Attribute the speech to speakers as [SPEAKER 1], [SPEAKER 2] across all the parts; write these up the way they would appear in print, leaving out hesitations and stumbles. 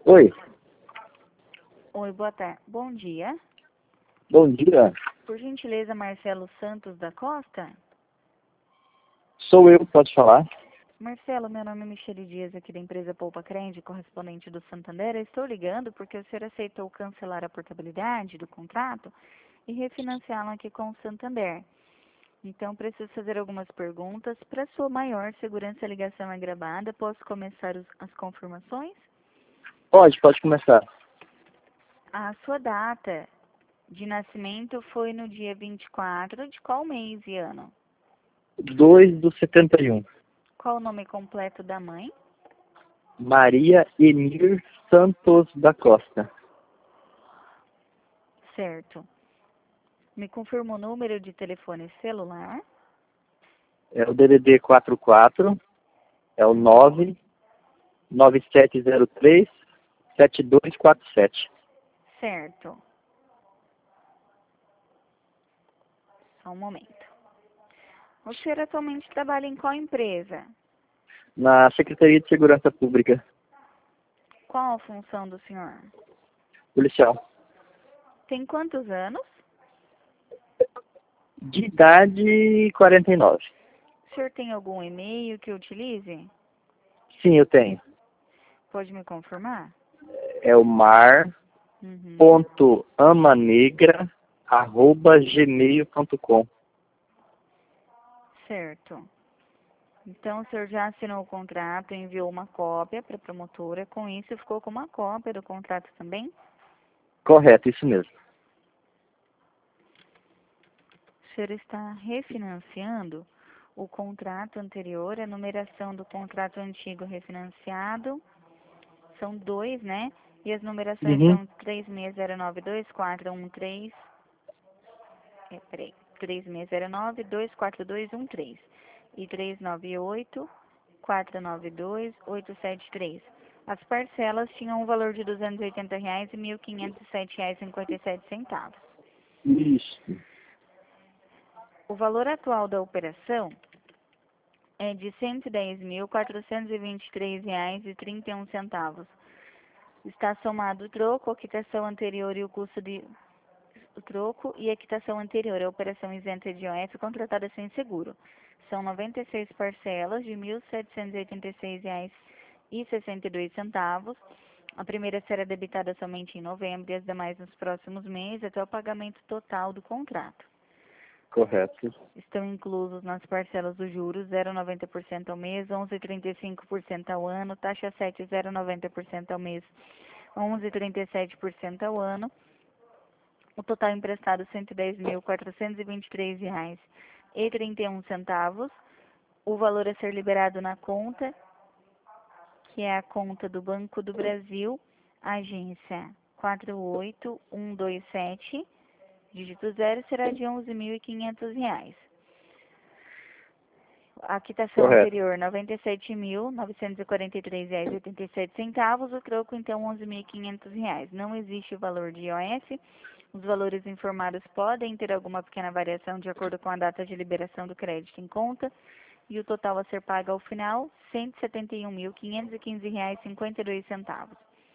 [SPEAKER 1] Oi,
[SPEAKER 2] Oi, boa tarde. Bom dia.
[SPEAKER 1] bom dia.
[SPEAKER 2] Por gentileza, Marcelo Santos da Costa?
[SPEAKER 1] Sou eu, pode falar?
[SPEAKER 2] Marcelo, meu nome é Michele Dias, aqui da empresa Poupa Crende, correspondente do Santander. Eu estou ligando porque o senhor aceitou cancelar a portabilidade do contrato e refinanciá-lo aqui com o Santander. Então, preciso fazer algumas perguntas. Para sua maior segurança, a ligação é gravada. Posso começar as confirmações?
[SPEAKER 1] Pode começar.
[SPEAKER 2] A sua data de nascimento foi no dia 24 de qual mês e ano?
[SPEAKER 1] 2/71.
[SPEAKER 2] Qual o nome completo da mãe?
[SPEAKER 1] Maria Emir Santos da Costa.
[SPEAKER 2] Certo. Me confirma o número de telefone celular?
[SPEAKER 1] É o DDD 44, é o 99703-7247.
[SPEAKER 2] Certo. Só um momento. O senhor atualmente trabalha em qual empresa?
[SPEAKER 1] Na Secretaria de Segurança Pública.
[SPEAKER 2] Qual a função do senhor?
[SPEAKER 1] Policial.
[SPEAKER 2] Tem quantos anos?
[SPEAKER 1] De idade 49.
[SPEAKER 2] O senhor tem algum e-mail que utilize?
[SPEAKER 1] Sim, eu tenho.
[SPEAKER 2] Pode me confirmar?
[SPEAKER 1] É o
[SPEAKER 2] Uhum.
[SPEAKER 1] mar.amanegra@gmail.com.
[SPEAKER 2] Certo. Então, o senhor já assinou o contrato, enviou uma cópia para a promotora. Com isso, ficou com uma cópia do contrato também?
[SPEAKER 1] Correto, isso mesmo.
[SPEAKER 2] O senhor está refinanciando o contrato anterior, a numeração do contrato antigo refinanciado, são dois, né? E as numerações
[SPEAKER 1] Uhum.
[SPEAKER 2] são 36092413, peraí, 3609242213 e 3984928773. As parcelas tinham um valor de R$ 280 e R$ 1.507,57.
[SPEAKER 1] Isso.
[SPEAKER 2] O valor atual da operação é de R$ 110.423,31. Está somado o troco, a quitação anterior e o custo de o troco e a quitação anterior à operação isenta de IOF contratada sem seguro. São 96 parcelas de R$ 1.786,62. A primeira será debitada somente em novembro e as demais nos próximos meses até o pagamento total do contrato.
[SPEAKER 1] Correto.
[SPEAKER 2] Estão inclusos nas parcelas dos juros 0,90% ao mês, 11,35% ao ano, taxa 7 0,90% ao mês, 11,37% ao ano. O total emprestado R$ 110.423,31. O valor a ser liberado na conta, que é a conta do Banco do Brasil, agência 48127, dígito 0, será de R$ 11.500. A quitação
[SPEAKER 1] Correto.
[SPEAKER 2] anterior, R$ 97.943,87. O troco, então, R$ 11.500. Não existe o valor de IOF. Os valores informados podem ter alguma pequena variação de acordo com a data de liberação do crédito em conta. E o total a ser pago ao final, R$ 171.515,52.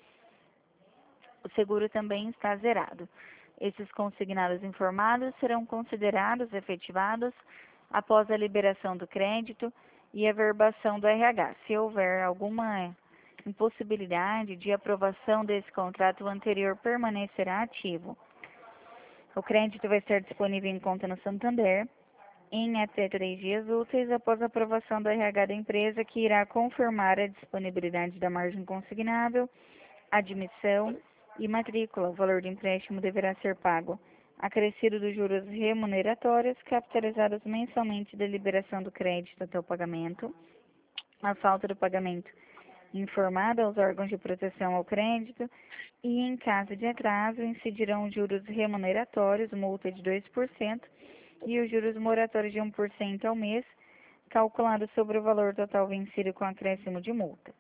[SPEAKER 2] O seguro também está zerado. Esses consignados informados serão considerados efetivados após a liberação do crédito e a verbação do RH. Se houver alguma impossibilidade de aprovação desse contrato, o anterior permanecerá ativo. O crédito vai estar disponível em conta no Santander em até 3 dias úteis após a aprovação do RH da empresa, que irá confirmar a disponibilidade da margem consignável, admissão e matrícula. O valor do empréstimo deverá ser pago acrescido dos juros remuneratórios, capitalizados mensalmente da liberação do crédito até o pagamento. A falta do pagamento informada aos órgãos de proteção ao crédito e, em caso de atraso, incidirão os juros remuneratórios, multa de 2%, e os juros moratórios de 1% ao mês, calculado sobre o valor total vencido com acréscimo de multa.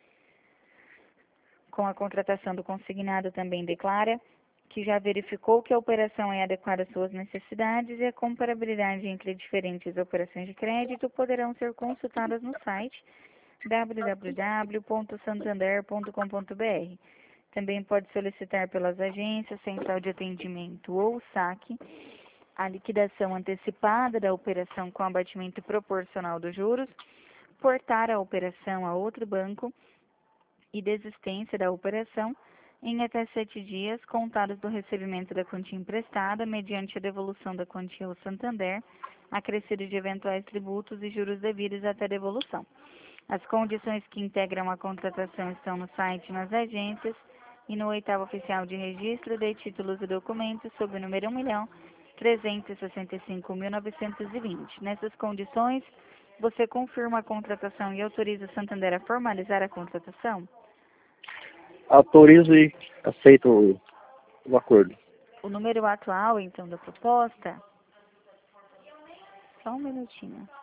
[SPEAKER 2] Com a contratação do consignado, também declara que já verificou que a operação é adequada às suas necessidades e a comparabilidade entre diferentes operações de crédito poderão ser consultadas no site www.santander.com.br. Também pode solicitar pelas agências, central de atendimento ou saque, a liquidação antecipada da operação com abatimento proporcional dos juros, portar a operação a outro banco e desistência da operação em até 7 dias, contados do recebimento da quantia emprestada, mediante a devolução da quantia ao Santander, acrescido de eventuais tributos e juros devidos até devolução. As condições que integram a contratação estão no site e nas agências e no 8º Oficial de Registro de Títulos e Documentos, sob o número 1.365.920. Nessas condições, você confirma a contratação e autoriza o Santander a formalizar a contratação?
[SPEAKER 1] Autorizo e aceito o acordo.
[SPEAKER 2] O número atual, então, da proposta? Só um minutinho.